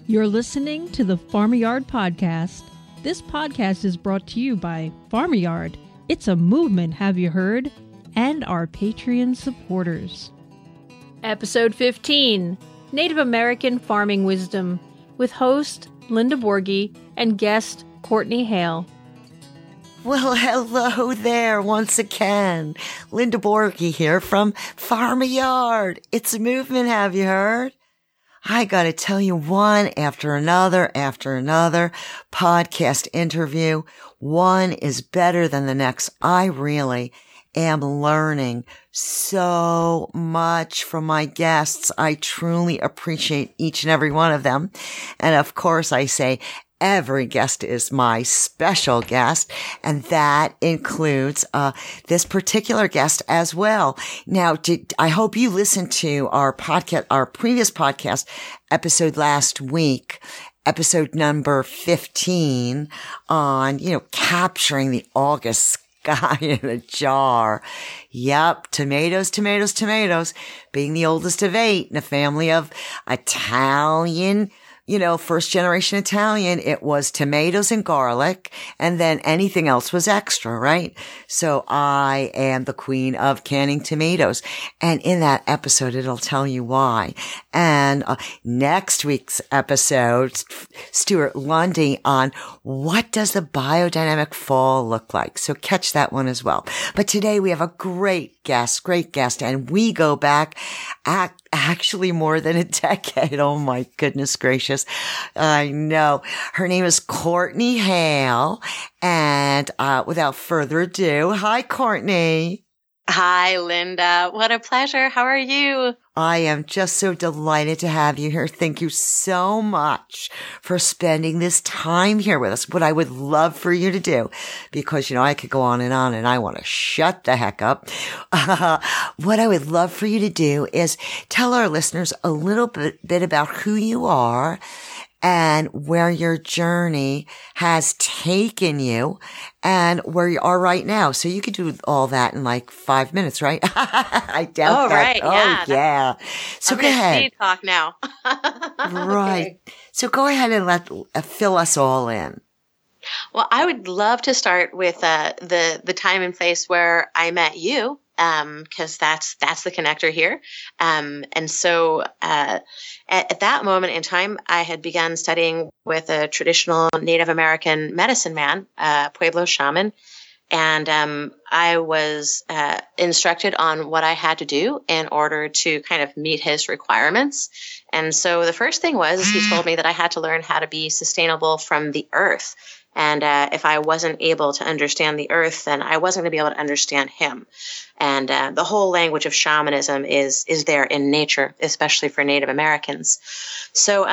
You're listening to the Farmyard Podcast. This podcast is brought to you by Farmyard. It's a movement, have you heard? And our Patreon supporters. Episode 15, Native American Farming Wisdom, with host Linda Borghi and guest Courtney Hale. Well, hello there once again. Linda Borghi here from Farmyard. It's a movement, have you heard? I gotta tell you, one after another podcast interview. One is better than the next. I really am learning so much from my guests. I truly appreciate each and every one of them. And of course, I say every guest is my special guest, and that includes this particular guest as well. Now, I hope you listened to our podcast, our previous podcast episode last week, episode number 15 on, capturing the August sky in a jar. Yep, tomatoes. Being the oldest of 8 in a family of Italian, first generation Italian, it was tomatoes and garlic, and then anything else was extra, right? So I am the queen of canning tomatoes. And in that episode, it'll tell you why. And next week's episode, Stuart Lundy on what does the biodynamic fall look like? So catch that one as well. But today we have a great guest, and we go back actually more than a decade. Oh my goodness gracious. I know. Her name is Courtney Hale. And without further ado, hi, Courtney. Hi, Linda. What a pleasure. How are you? I am just so delighted to have you here. Thank you so much for spending this time here with us. What I would love for you to do, because, I could go on and I want to shut the heck up. What I would love for you to do is tell our listeners a little bit about who you are and where your journey has taken you and where you are right now. So you could do all that in like 5 minutes, right? I doubt that. Right. Oh, yeah. So go ahead. Speed talk now. Right. Okay. So go ahead and fill us all in. Well, I would love to start with the time and place where I met you, because that's the connector here. And so at that moment in time, I had begun studying with a traditional Native American medicine man, Pueblo shaman. And I was instructed on what I had to do in order to kind of meet his requirements. And so the first thing was he told me that I had to learn how to be sustainable from the earth. And if I wasn't able to understand the earth, then I wasn't going to be able to understand him. And the whole language of shamanism is there in nature, especially for Native Americans. So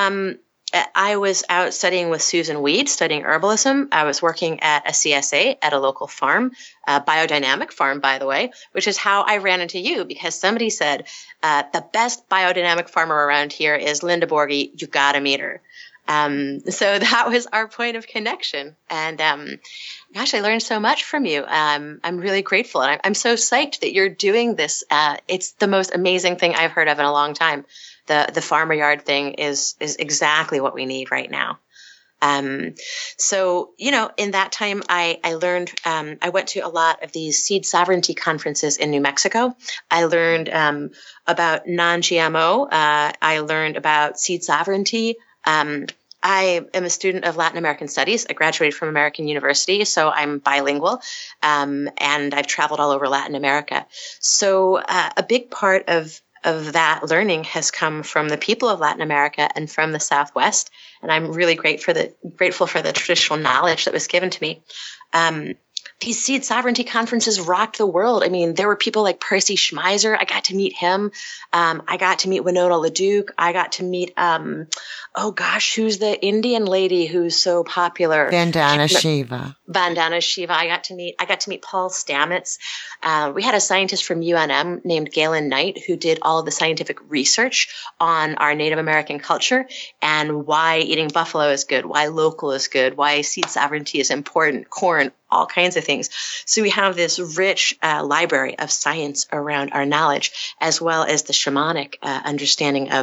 I was out studying with Susan Weed, studying herbalism. I was working at a CSA at a local farm, a biodynamic farm, by the way, which is how I ran into you, because somebody said, the best biodynamic farmer around here is Linda Borghi. You got to meet her. So that was our point of connection. And, gosh, I learned so much from you. I'm really grateful. And I'm so psyched that you're doing this. It's the most amazing thing I've heard of in a long time. The Farmyard thing is exactly what we need right now. So, in that time, I learned, I went to a lot of these seed sovereignty conferences in New Mexico. I learned, about non-GMO. I learned about seed sovereignty. I am a student of Latin American studies. I graduated from American University, so I'm bilingual, and I've traveled all over Latin America. So a big part of that learning has come from the people of Latin America and from the Southwest, and I'm really grateful for the traditional knowledge that was given to me. These seed sovereignty conferences rocked the world. I mean, there were people like Percy Schmeiser. I got to meet him. I got to meet Winona LaDuke. I got to meet, who's the Indian lady who's so popular? Vandana Shiva. I got to meet Paul Stamets. We had a scientist from UNM named Galen Knight who did all of the scientific research on our Native American culture and why eating buffalo is good, why local is good, why seed sovereignty is important, corn, all kinds of things. So we have this rich library of science around our knowledge, as well as the shamanic understanding of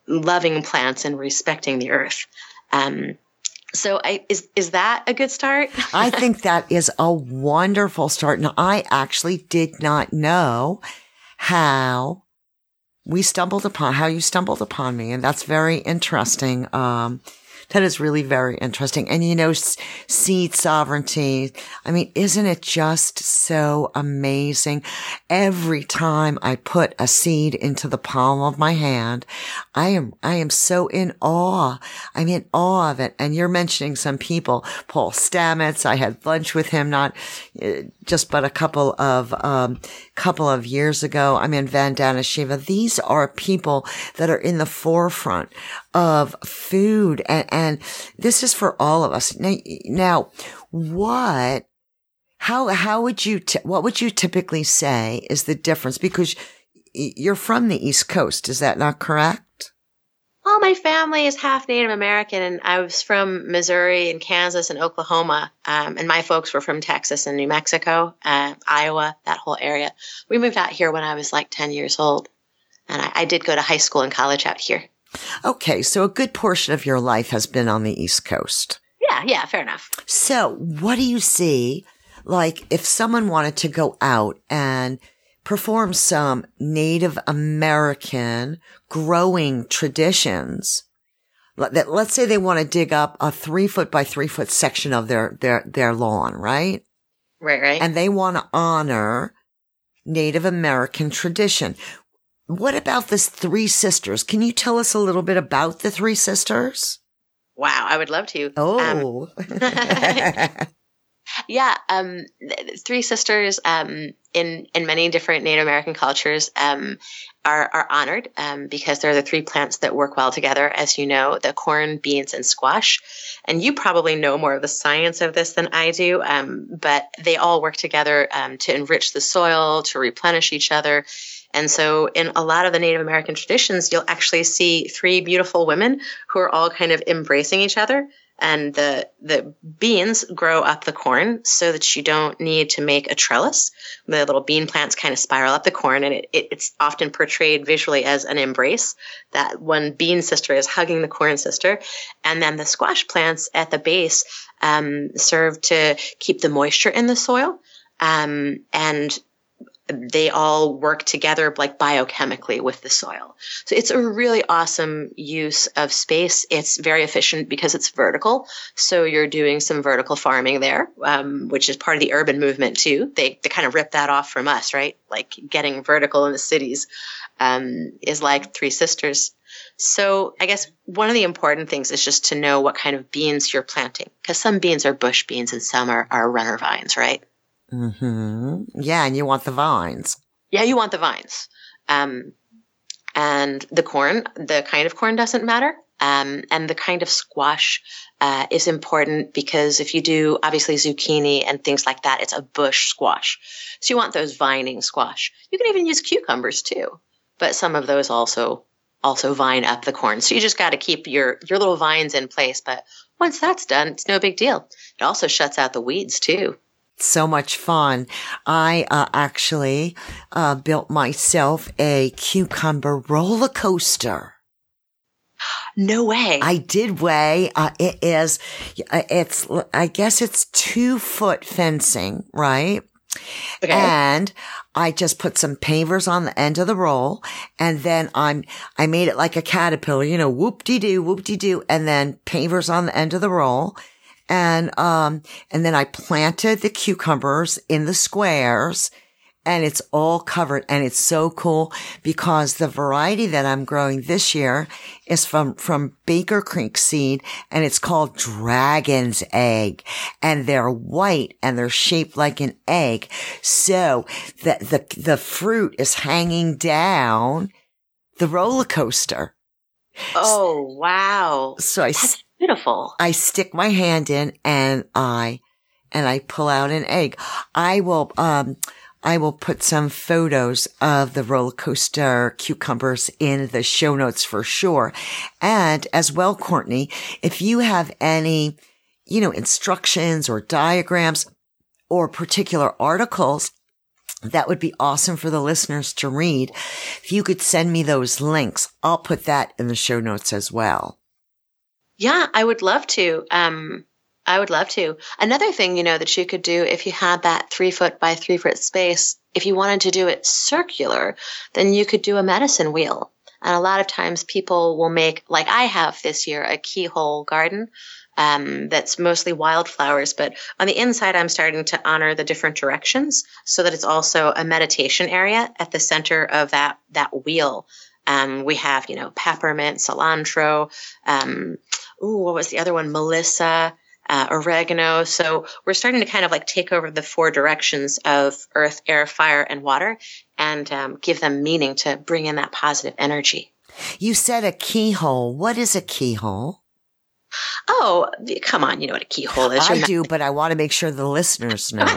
loving plants and respecting the earth. So is that a good start? I think that is a wonderful start. And I actually did not know how you stumbled upon me. And that's very interesting. That is really very interesting. And seed sovereignty. I mean, isn't it just so amazing? Every time I put a seed into the palm of my hand, I am so in awe. I'm in awe of it. And you're mentioning some people, Paul Stamets. I had lunch with him but a couple of years ago. I'm in Vandana Shiva. These are people that are in the forefront of food. And this is for all of us. Now, what would you typically say is the difference? Because you're from the East Coast. Is that not correct? Well, my family is half Native American, and I was from Missouri and Kansas and Oklahoma. And my folks were from Texas and New Mexico, Iowa, that whole area. We moved out here when I was like 10 years old. And I did go to high school and college out here. Okay, so a good portion of your life has been on the East Coast. Yeah, fair enough. So what do you see, like, if someone wanted to go out and perform some Native American growing traditions, let's say they want to dig up a 3-foot by 3-foot section of their lawn, right? Right. And they want to honor Native American tradition. What about this Three Sisters? Can you tell us a little bit about the Three Sisters? Wow, I would love to. Oh. Yeah, Three Sisters in many different Native American cultures are honored because they're the three plants that work well together, as you know, the corn, beans, and squash. And you probably know more of the science of this than I do, but they all work together to enrich the soil, to replenish each other. And so in a lot of the Native American traditions, you'll actually see three beautiful women who are all kind of embracing each other. And the beans grow up the corn so that you don't need to make a trellis. The little bean plants kind of spiral up the corn, and it's often portrayed visually as an embrace. That one bean sister is hugging the corn sister. And then the squash plants at the base serve to keep the moisture in the soil. And they all work together like biochemically with the soil. So it's a really awesome use of space. It's very efficient because it's vertical. So you're doing some vertical farming there, which is part of the urban movement too. They kind of ripped that off from us, right? Like getting vertical in the cities is like Three Sisters. So I guess one of the important things is just to know what kind of beans you're planting, because some beans are bush beans and some are runner vines, right? Mm-hmm. Yeah, and you want the vines. Yeah, you want the vines. And the corn, the kind of corn doesn't matter. And the kind of squash is important because if you do, obviously, zucchini and things like that, it's a bush squash. So you want those vining squash. You can even use cucumbers, too. But some of those also vine up the corn. So you just got to keep your little vines in place. But once that's done, it's no big deal. It also shuts out the weeds, too. So much fun. I actually built myself a cucumber roller coaster. No way. I did weigh. I guess it's 2-foot fencing, right? Okay. And I just put some pavers on the end of the roll, and then I made it like a caterpillar, whoop-de-doo, and then pavers on the end of the roll. And then I planted the cucumbers in the squares, and it's all covered. And it's so cool because the variety that I'm growing this year is from Baker Creek seed, and it's called Dragon's Egg, and they're white and they're shaped like an egg. So the fruit is hanging down the roller coaster. Oh, wow. So That's beautiful. I stick my hand in and I pull out an egg. I will put some photos of the roller coaster cucumbers in the show notes for sure. And as well, Courtney, if you have any, instructions or diagrams or particular articles that would be awesome for the listeners to read. If you could send me those links, I'll put that in the show notes as well. Yeah, I would love to. I would love to. Another thing, that you could do if you had that 3 foot by 3 foot space, if you wanted to do it circular, then you could do a medicine wheel. And a lot of times people will make, like I have this year, a keyhole garden that's mostly wildflowers. But on the inside, I'm starting to honor the different directions so that it's also a meditation area at the center of that wheel. We have, peppermint, cilantro. What was the other one? Melissa. Oregano. So we're starting to kind of like take over the 4 directions of earth, air, fire, and water and give them meaning to bring in that positive energy. You said a keyhole. What is a keyhole? Oh, come on. You know what a keyhole is. I do, but I want to make sure the listeners know.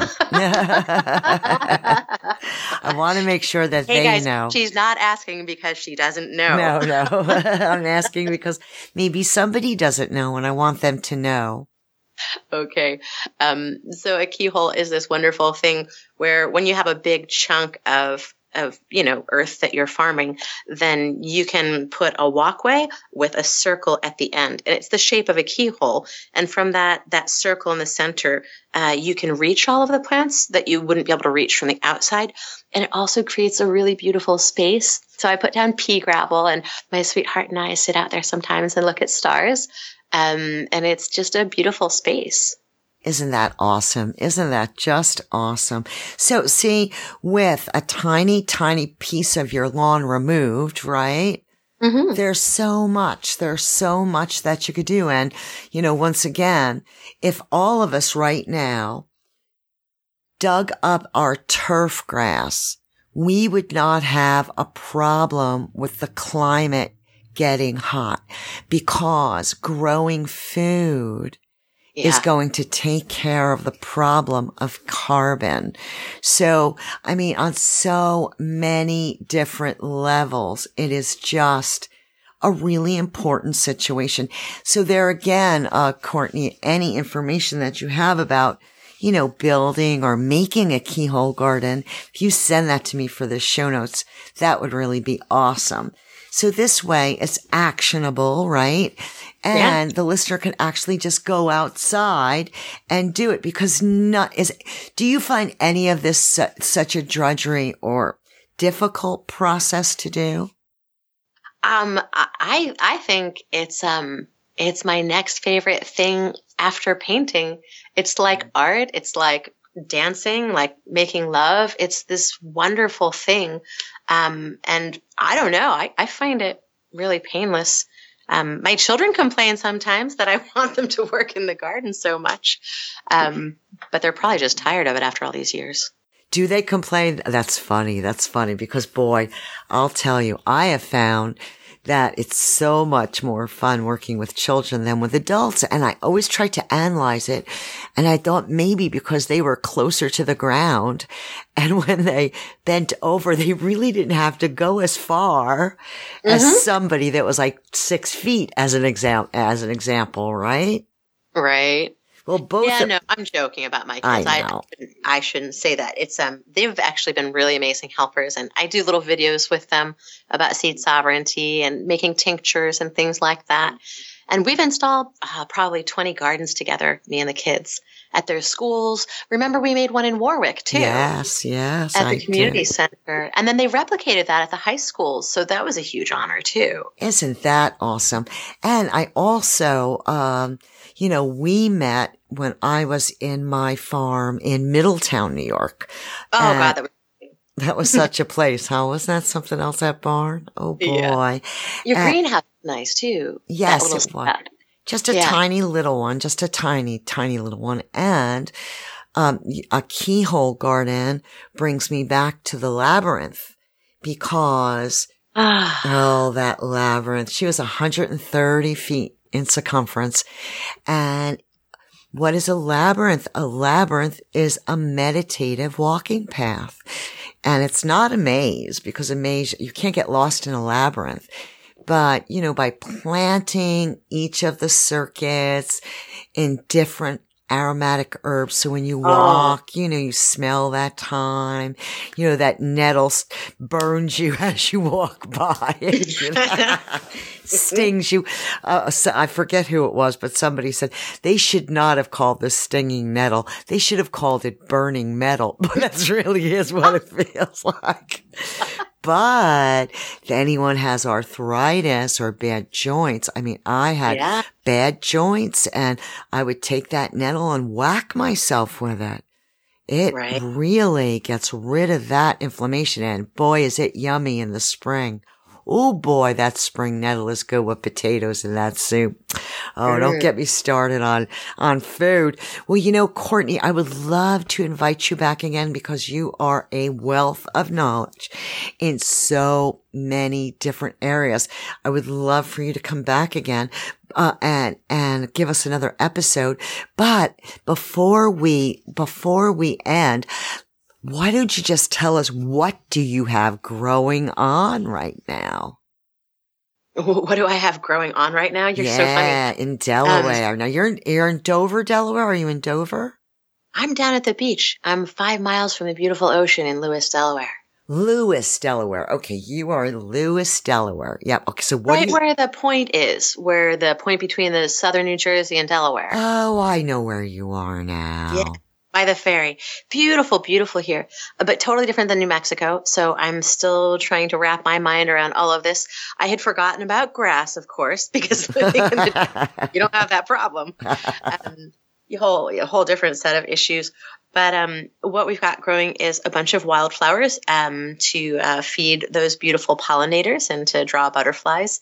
I want to make sure that hey they guys, know. She's not asking because she doesn't know. No. I'm asking because maybe somebody doesn't know and I want them to know. Okay. So a keyhole is this wonderful thing where when you have a big chunk of earth that you're farming, then you can put a walkway with a circle at the end. And it's the shape of a keyhole. And from that circle in the center, you can reach all of the plants that you wouldn't be able to reach from the outside. And it also creates a really beautiful space. So I put down pea gravel and my sweetheart and I sit out there sometimes and look at stars. And it's just a beautiful space. Isn't that awesome? Isn't that just awesome? So see, with a tiny, tiny piece of your lawn removed, right? Mm-hmm. There's so much that you could do. And, once again, if all of us right now dug up our turf grass, we would not have a problem with the climate getting hot because growing food is going to take care of the problem of carbon. So, on so many different levels, it is just a really important situation. So there again, Courtney, any information that you have about, building or making a keyhole garden, if you send that to me for the show notes, that would really be awesome. So this way it's actionable, right? And the listener can actually just go outside and do it because do you find any of this such a drudgery or difficult process to do? I think it's my next favorite thing after painting. It's like art. It's like dancing, like making love. It's this wonderful thing. And I don't know, I find it really painless. My children complain sometimes that I want them to work in the garden so much. But they're probably just tired of it after all these years. Do they complain? That's funny because boy, I'll tell you, I have found that it's so much more fun working with children than with adults. And I always try to analyze it. And I thought maybe because they were closer to the ground and when they bent over, they really didn't have to go as far as somebody that was like 6 feet as an example, right? Right. Well, both. Yeah, no, I'm joking about my kids. I shouldn't say that. It's they've actually been really amazing helpers, and I do little videos with them about seed sovereignty and making tinctures and things like that. And we've installed probably 20 gardens together, me and the kids, at their schools. Remember, we made one in Warwick too. Yes, at the community center, and then they replicated that at the high schools. So that was a huge honor too. Isn't that awesome? And I also. We met when I was in my farm in Middletown, New York. Oh, God. That was such a place, huh? Wasn't that something else, that barn? Oh, boy. Yeah. Your greenhouse is nice, too. Yes, it was. Just a tiny little one, just a tiny, tiny little one. And a keyhole garden brings me back to the labyrinth because, that labyrinth. She was 130 feet in circumference. And what is a labyrinth? A labyrinth is a meditative walking path. And it's not a maze because a maze, you can't get lost in a labyrinth. But, by planting each of the circuits in different aromatic herbs. So when you walk, you smell that thyme, that nettle burns you as you walk by. Stings you. So I forget who it was, but somebody said they should not have called this stinging nettle. They should have called it burning metal. But that really is what it feels like. But if anyone has arthritis or bad joints, I had bad joints, and I would take that nettle and whack myself with it. It really gets rid of that inflammation, and boy, is it yummy in the spring. Oh boy, that spring nettle is good with potatoes in that soup. Oh, don't get me started on food. Well, Courtney, I would love to invite you back again because you are a wealth of knowledge in so many different areas. I would love for you to come back again, and give us another episode. But before we end, why don't you just tell us, what do you have growing on right now? What do I have growing on right now? You're so funny. Yeah, in Delaware. Now you're in Dover, Delaware. Are you in Dover? I'm down at the beach. I'm 5 miles from the beautiful ocean in Lewis, Delaware. Lewis, Delaware. Okay, you are in Lewis, Delaware. Yep. Okay, so what? Right where the point is, where the point between the southern New Jersey and Delaware. Oh, I know where you are now. Yeah. By the ferry. Beautiful, beautiful here, but totally different than New Mexico. So I'm still trying to wrap my mind around all of this. I had forgotten about grass, of course, because you don't have that problem. A whole different set of issues. But what we've got growing is a bunch of wildflowers to feed those beautiful pollinators and to draw butterflies.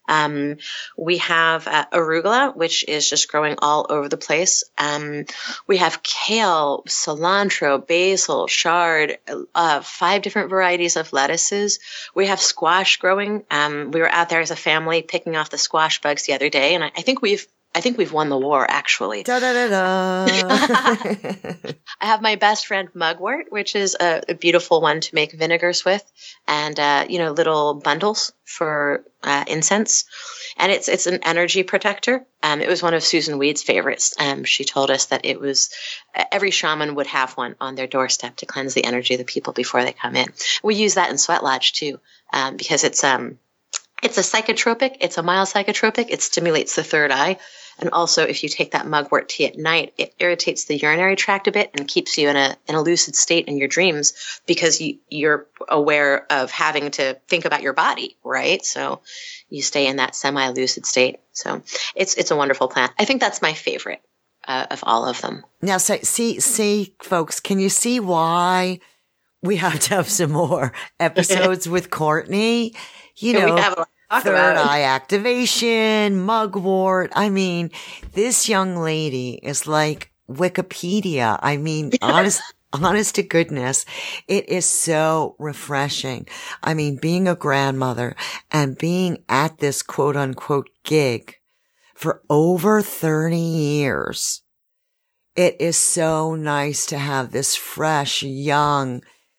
We have arugula, which is just growing all over the place. We have kale, cilantro, basil, chard, 5 different varieties of lettuces. We have squash growing. We were out there as a family picking off the squash bugs the other day, and I think we've won the war, actually. Da, da, da, da. I have my best friend mugwort, which is a beautiful one to make vinegars with, and little bundles for incense. And it's an energy protector. It was one of Susan Weed's favorites. She told us that it was every shaman would have one on their doorstep to cleanse the energy of the people before they come in. We use that in Sweat Lodge too, because it's a psychotropic. It's a mild psychotropic. It stimulates the third eye. And also, if you take that mugwort tea at night, it irritates the urinary tract a bit and keeps you in a lucid state in your dreams because you're aware of having to think about your body, right? So you stay in that semi-lucid state. So it's a wonderful plant. I think that's my favorite of all of them. Now, see, folks, can you see why we have to have some more episodes with Courtney? We have a third eye activation, mugwort. This young lady is like Wikipedia. Honest to goodness, it is so refreshing. Being a grandmother and being at this quote unquote gig for over 30 years. It is so nice to have this fresh, young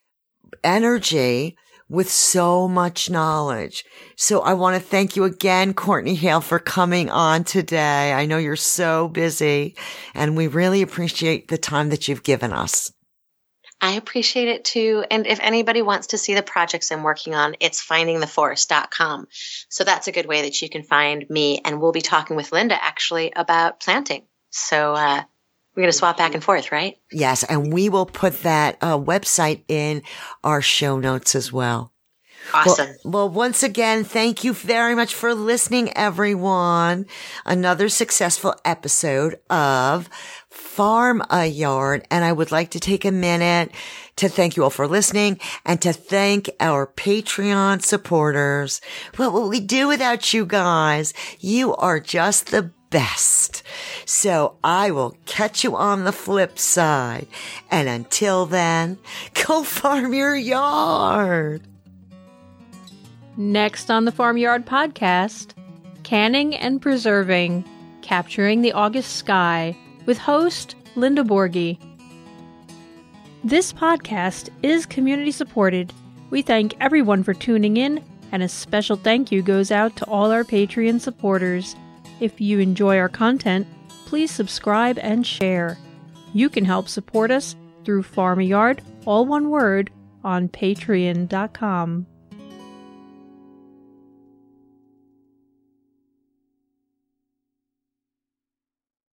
energy with so much knowledge. So I want to thank you again, Courtney Hale, for coming on today. I know you're so busy, and we really appreciate the time that you've given us. I appreciate it too. And if anybody wants to see the projects I'm working on, it's findingtheforest.com. So that's a good way that you can find me. And we'll be talking with Linda actually about planting. So, we're going to swap back and forth, right? Yes, and we will put that website in our show notes as well. Awesome. Well, once again, thank you very much for listening, everyone. Another successful episode of Farm a Yard. And I would like to take a minute to thank you all for listening and to thank our Patreon supporters. What would we do without you guys? You are just the best. So I will catch you on the flip side. And until then, go farm your yard. Next on the Farmyard Podcast, Canning and Preserving, Capturing the August Sky, with host Linda Borghi. This podcast is community supported. We thank everyone for tuning in, and a special thank you goes out to all our Patreon supporters. If you enjoy our content, please subscribe and share. You can help support us through Farmyard, all one word, on patreon.com.